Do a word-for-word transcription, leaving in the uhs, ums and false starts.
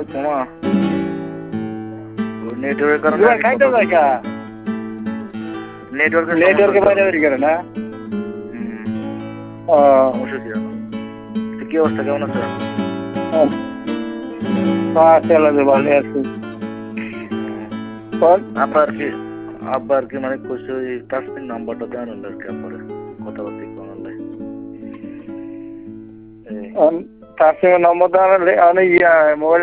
তোমা নেটওয়ার্কের কারণে জুয়ার খাইতে যায় কা নেটওয়ার্কের নেটওয়ার্কের বাইরে বেরিয়ে গেল না হুম ও সমস্যা কি জানো তো কি অবস্থা কেমন আছে চলে যে ভালো আছি বল আব্বা আর কি আব্বা আর কি মানে কইছে ওই তাসমিন নাম্বারটা দেন হলো আর কি আব্বারে কথাবার্তা কোন হলে তার সঙ্গে নম্বর দেওয়া ইয়া মোবাইল